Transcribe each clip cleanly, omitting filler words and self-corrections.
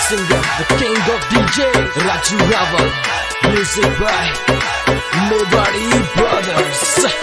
singer, the king of DJ, Raju Raval. Music by Mewari Brothers.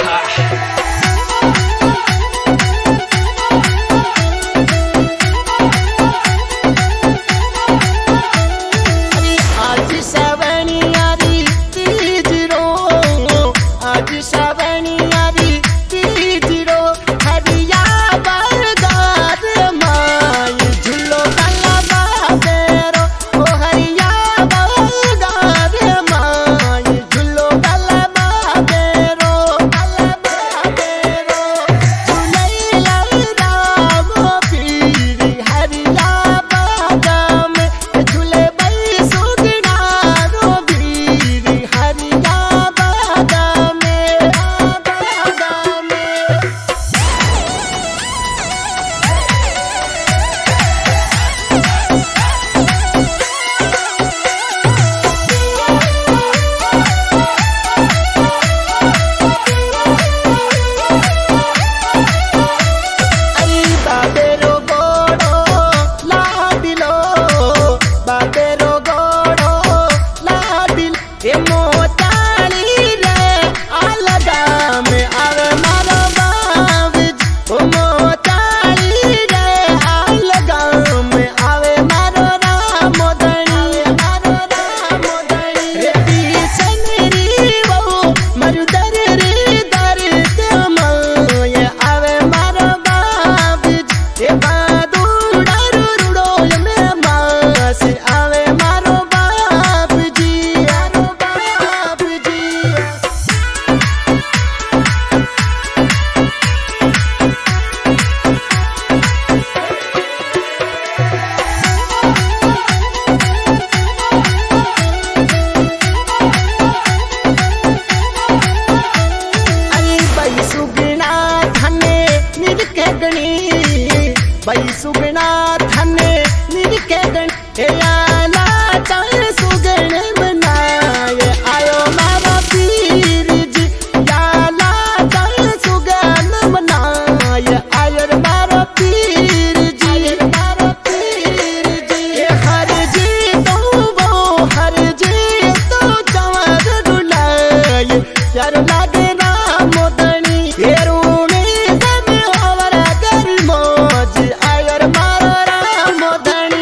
भाई सुगना धने निरके गण याला चल सुगण बनाए आयो मारा पीर जी याला चल सुगण बनाए आयर मारा पीर जी हर जी तो वो हर जी तो जवान दुलाए यार लागे ना मोदनी येरूनी जमे हवरा कर मौज आयर मारा राम मोदनी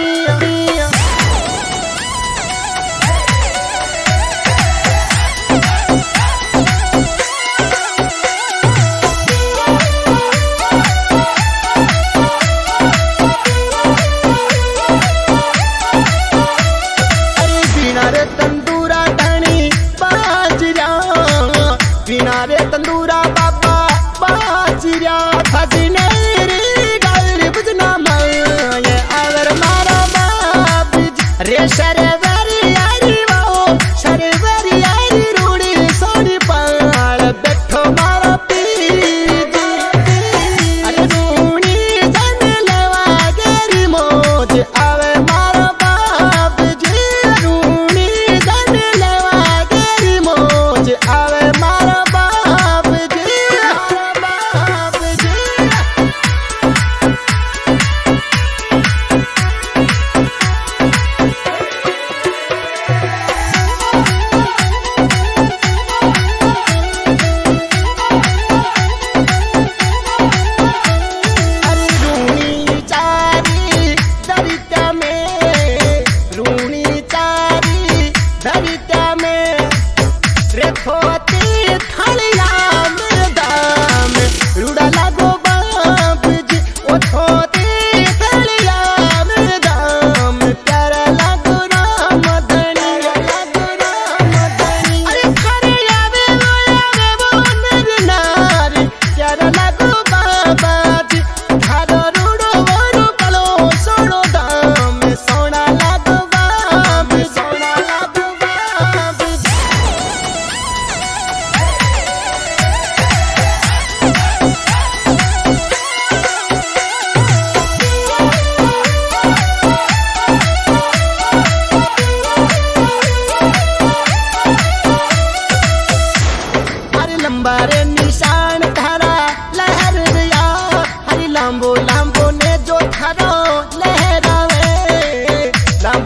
अरे बिना रे तंदूरा धनी बाजरा बिना रे तंदूरा बाबा बाजरा खजने रे गाल बुझना माये आवर मारा बाप रे शरवरी यारी वो शरवरी यारी रूड़ी सोनी पाल बैठो मारा पीर अरे रूड़ी जन लेवा गेरी मौज आवे मारा बाप जी रूड़ी जन लेवा गेरी मौज आवे मारा बाप जी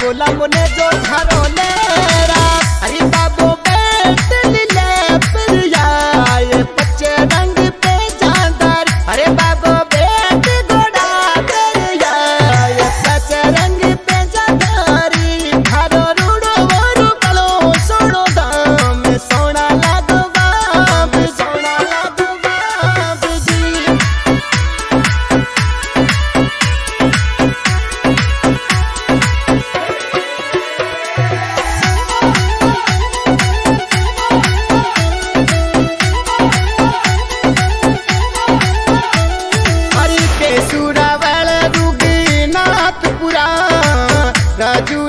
बोला मुने जो घरो लेरा अरे बाबू बैठ ले प्रिया ये बच्चे रंग पे जानदार अरे बाबू बैठ गोड़ा प्रिया ये बच्चे रंग पे जानदारी घरो रूड़ो वरू कलो सोनो दाम सोना लागो बाप जी राजू